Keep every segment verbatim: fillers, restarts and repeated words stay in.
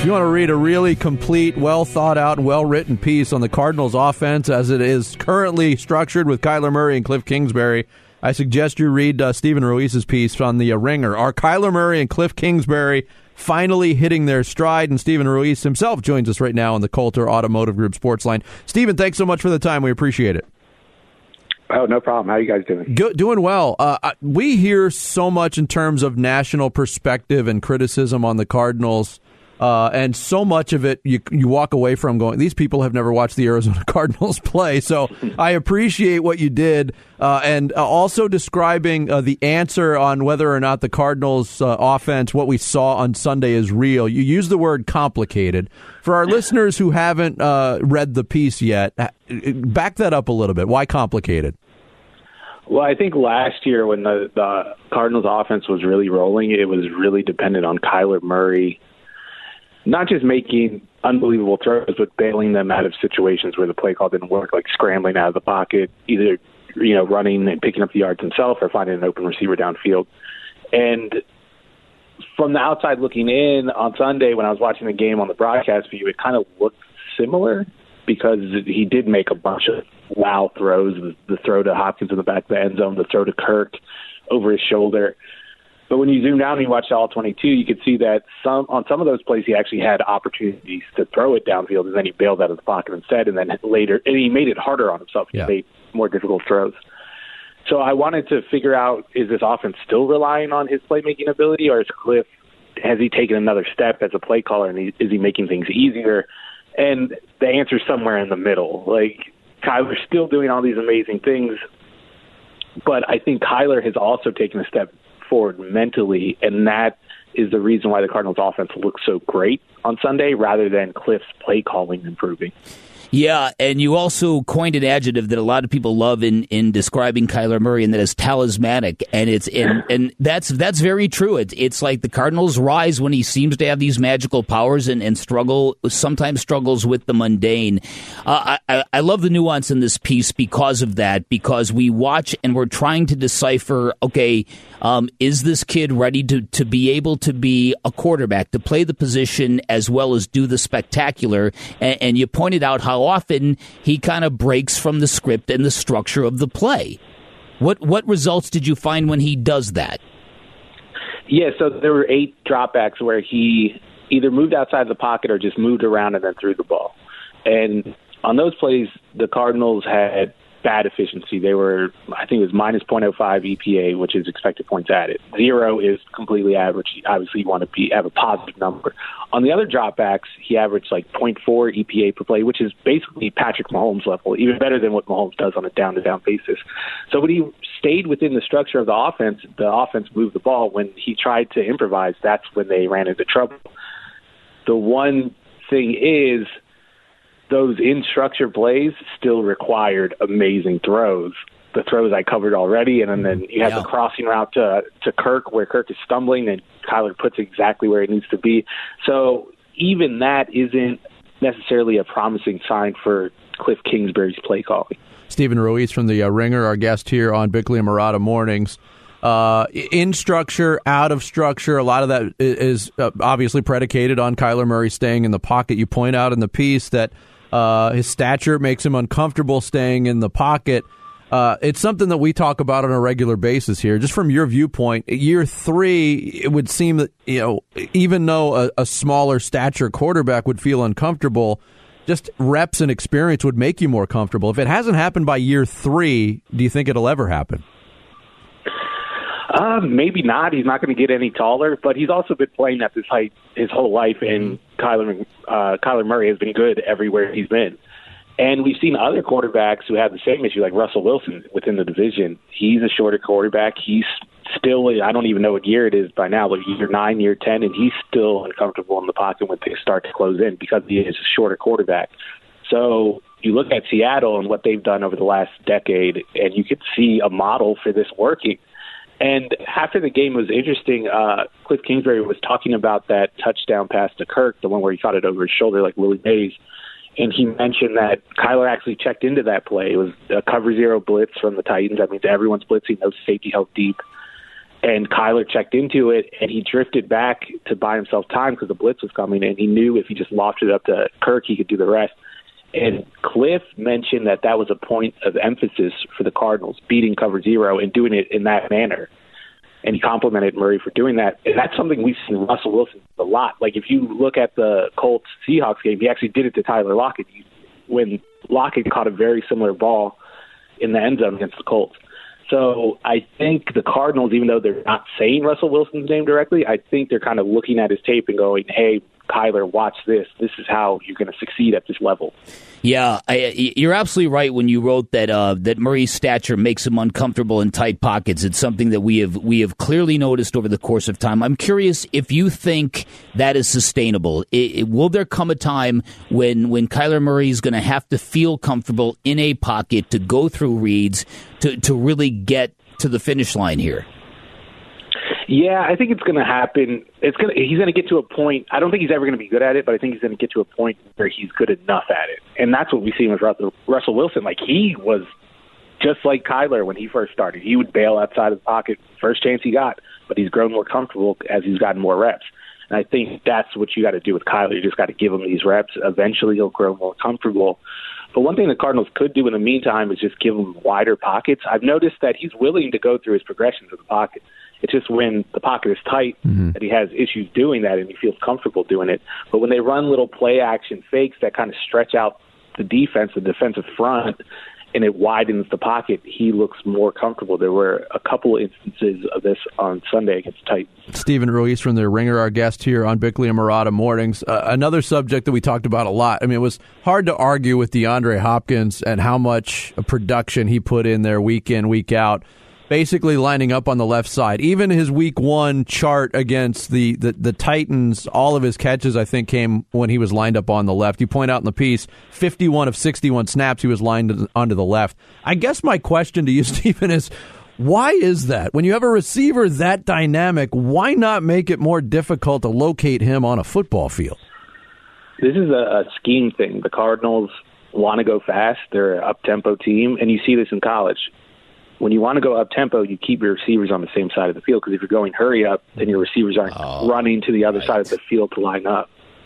If you want to read a really complete, well-thought-out, and well-written piece on the Cardinals' offense as it is currently structured with Kyler Murray and Cliff Kingsbury, I suggest you read uh, Steven Ruiz's piece on the uh, Ringer. Are Kyler Murray and Cliff Kingsbury finally hitting their stride? And Steven Ruiz himself joins us right now on the Coulter Automotive Group Sports Line. Steven, thanks so much for the time. We appreciate it. Oh, no problem. How are you guys doing? Good, doing well. Uh, we hear so much in terms of national perspective and criticism on the Cardinals. Uh, and so much of it you you walk away from going, these people have never watched the Arizona Cardinals play. So I appreciate what you did. Uh, and uh, also describing uh, the answer on whether or not the Cardinals uh, offense, what we saw on Sunday, is real. You use the word complicated. For our listeners who haven't uh, read the piece yet, back that up a little bit. Why complicated? Well, I think last year when the, the Cardinals offense was really rolling, it was really dependent on Kyler Murray not just making unbelievable throws, but bailing them out of situations where the play call didn't work, like scrambling out of the pocket, either you know running and picking up the yards himself or finding an open receiver downfield. And from the outside looking in on Sunday, when I was watching the game on the broadcast view, it kind of looked similar because he did make a bunch of wow throws, the throw to Hopkins in the back of the end zone, the throw to Kirk over his shoulder. But when you zoom down and you watch all twenty-two, you could see that some on some of those plays he actually had opportunities to throw it downfield, and then he bailed out of the pocket instead. And then later, and he made it harder on himself. He yeah. made more difficult throws. So I wanted to figure out, is this offense still relying on his playmaking ability, or is Cliff, has he taken another step as a play caller, and he, is he making things easier? And the answer is somewhere in the middle. Like, Kyler's still doing all these amazing things, but I think Kyler has also taken a step forward mentally, and that is the reason why the Cardinals offense looks so great on Sunday rather than Cliff's play calling improving. Yeah, and you also coined an adjective that a lot of people love in, in describing Kyler Murray, and that is talismanic. And it's and, and that's that's very true. It's it's like the Cardinals rise when he seems to have these magical powers, and, and struggle sometimes struggles with the mundane. Uh, I I love the nuance in this piece because of that. Because we watch and we're trying to decipher. Okay, um, is this kid ready to to be able to be a quarterback, to play the position as well as do the spectacular? And, and you pointed out how often he kind of breaks from the script and the structure of the play. What what results did you find when he does that? Yeah, so there were eight dropbacks where he either moved outside the pocket or just moved around and then threw the ball. And on those plays, the Cardinals had bad efficiency. They were, I think it was minus zero point zero five E P A, which is expected points added. Zero is completely average. Obviously, you want to be have a positive number. On the other dropbacks, he averaged like zero point four E P A per play, which is basically Patrick Mahomes level, even better than what Mahomes does on a down-to-down basis. So when he stayed within the structure of the offense, the offense moved the ball. When he tried to improvise, that's when they ran into trouble. The one thing is, those in-structure plays still required amazing throws. The throws I covered already, and, and then you have yeah. the crossing route to to Kirk, where Kirk is stumbling, and Kyler puts it exactly where it needs to be. So even that isn't necessarily a promising sign for Cliff Kingsbury's play calling. Steven Ruiz from the uh, Ringer, our guest here on Bickley and Marotta Mornings. Uh, in structure, out of structure, a lot of that is uh, obviously predicated on Kyler Murray staying in the pocket. You point out in the piece that Uh, his stature makes him uncomfortable staying in the pocket. Uh, it's something that we talk about on a regular basis here. Just from your viewpoint, year three, it would seem that, you know, even though a, a smaller stature quarterback would feel uncomfortable, just reps and experience would make you more comfortable. If it hasn't happened by year three, do you think it'll ever happen? Uh, maybe not. He's not going to get any taller, but he's also been playing at this height his whole life, and Kyler, uh, Kyler Murray has been good everywhere he's been. And we've seen other quarterbacks who have the same issue, like Russell Wilson within the division. He's a shorter quarterback. He's still, I don't even know what year it is by now, but year nine, year ten, and he's still uncomfortable in the pocket when things start to close in because he is a shorter quarterback. So you look at Seattle and what they've done over the last decade, and you could see a model for this working. And after the game, it was interesting. Uh, Cliff Kingsbury was talking about that touchdown pass to Kirk, the one where he caught it over his shoulder like Willie Mays. And he mentioned that Kyler actually checked into that play. It was a cover zero blitz from the Titans. That means everyone's blitzing, no safety held deep. and Kyler checked into it, and he drifted back to buy himself time because the blitz was coming, and he knew if he just lofted it up to Kirk, he could do the rest. And Cliff mentioned that that was a point of emphasis for the Cardinals, beating cover zero and doing it in that manner. And he complimented Murray for doing that. And that's something we've seen Russell Wilson a lot. Like, if you look at the Colts-Seahawks game, he actually did it to Tyler Lockett when Lockett caught a very similar ball in the end zone against the Colts. So I think the Cardinals, even though they're not saying Russell Wilson's name directly, I think they're kind of looking at his tape and going, hey, Kyler, watch this. This is how you're going to succeed at this level. Yeah, I, you're absolutely right when you wrote that uh, that Murray's stature makes him uncomfortable in tight pockets. It's something that we have we have clearly noticed over the course of time. I'm curious if you think that is sustainable. It, it, will there come a time when when Kyler Murray is going to have to feel comfortable in a pocket to go through reads to to really get to the finish line here? Yeah, I think it's going to happen. It's going. He's going to get to a point. I don't think he's ever going to be good at it, but I think he's going to get to a point where he's good enough at it. And that's what we see with Russell, Russell Wilson. Like, he was just like Kyler when he first started. He would bail outside of the pocket first chance he got, but he's grown more comfortable as he's gotten more reps. And I think that's what you got to do with Kyler. You just got to give him these reps. Eventually, he'll grow more comfortable. But one thing the Cardinals could do in the meantime is just give him wider pockets. I've noticed that he's willing to go through his progressions of the pocket. It's just when the pocket is tight mm-hmm. that he has issues doing that, and he feels comfortable doing it. But when they run little play-action fakes that kind of stretch out the defense, the defensive front, and it widens the pocket, he looks more comfortable. There were a couple of instances of this on Sunday against Titans. Stephen Ruiz from The Ringer, our guest here on Bickley and Marotta Mornings. Uh, another subject that we talked about a lot. I mean, it was hard to argue with DeAndre Hopkins and how much production he put in there week in, week out. Basically lining up on the left side. Even his week one chart against the, the, the Titans, all of his catches, I think, came when he was lined up on the left. You point out in the piece, fifty-one of sixty-one snaps, he was lined onto the left. I guess my question to you, Stephen, is why is that? When you have a receiver that dynamic, why not make it more difficult to locate him on a football field? This is a, a scheme thing. The Cardinals want to go fast. They're an up-tempo team, and you see this in college. When you want to go up-tempo, you keep your receivers on the same side of the field, because if you're going hurry-up, then your receivers aren't oh, running to the other right. side of the field to line up.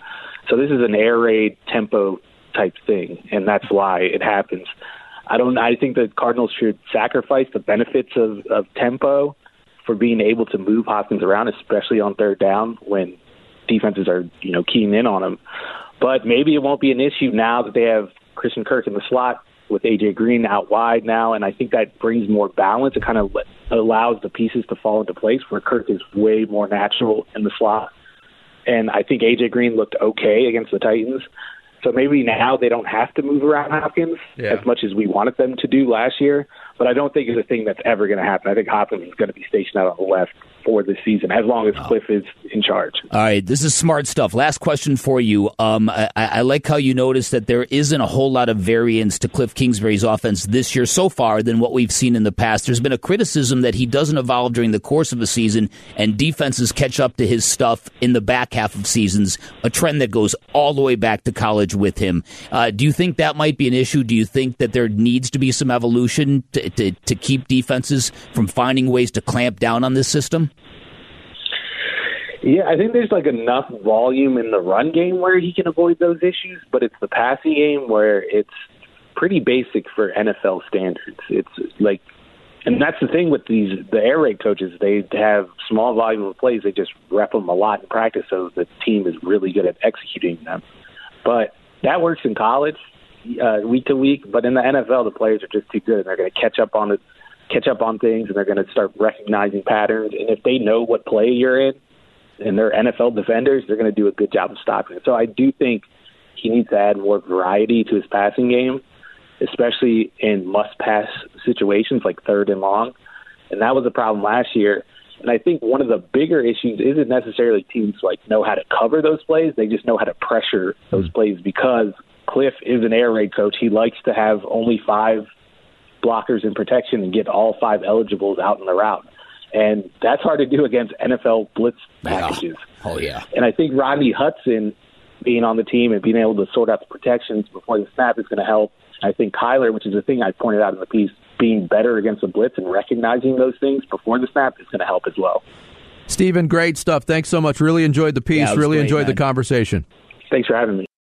So this is an air raid tempo type thing, and that's why it happens. I don't. I think the Cardinals should sacrifice the benefits of, of tempo for being able to move Hopkins around, especially on third down when defenses are, you know, keying in on him. But maybe it won't be an issue now that they have Christian Kirk in the slot with A J Green out wide now, and I think that brings more balance. It kind of allows the pieces to fall into place where Kirk is way more natural in the slot. And I think A J Green looked okay against the Titans. So maybe now they don't have to move around Hopkins yeah. as much as we wanted them to do last year. But I don't think it's a thing that's ever going to happen. I think Hopkins is going to be stationed out on the left for this season, as long as Cliff is in charge. All right, this is smart stuff. Last question for you. Um, I, I like how you noticed that there isn't a whole lot of variance to Cliff Kingsbury's offense this year so far than what we've seen in the past. There's been a criticism that he doesn't evolve during the course of a season, and defenses catch up to his stuff in the back half of seasons, a trend that goes all the way back to college with him. Uh, do you think that might be an issue? Do you think that there needs to be some evolution to, to, to keep defenses from finding ways to clamp down on this system? Yeah, I think there's like enough volume in the run game where he can avoid those issues, but it's the passing game where it's pretty basic for N F L standards. It's like, and that's the thing with these the air raid coaches. They have small volume of plays. They just rep them a lot in practice, so the team is really good at executing them. But that works in college uh, week to week. But in the N F L, the players are just too good, and they're going to catch up on it, catch up on things, and they're going to start recognizing patterns. And if they know what play you're in, and they're N F L defenders, they're going to do a good job of stopping it. So I do think he needs to add more variety to his passing game, especially in must-pass situations like third and long. And that was a problem last year. And I think one of the bigger issues isn't necessarily teams like know how to cover those plays. They just know how to pressure those plays, because Cliff is an air raid coach. He likes to have only five blockers in protection and get all five eligibles out in the route. And that's hard to do against N F L blitz packages. Yeah. Oh, yeah. And I think Rodney Hudson being on the team and being able to sort out the protections before the snap is going to help. I think Kyler, which is the thing I pointed out in the piece, being better against the blitz and recognizing those things before the snap is going to help as well. Stephen, great stuff. Thanks so much. Really enjoyed the piece. Yeah, really great, enjoyed man. the conversation. Thanks for having me.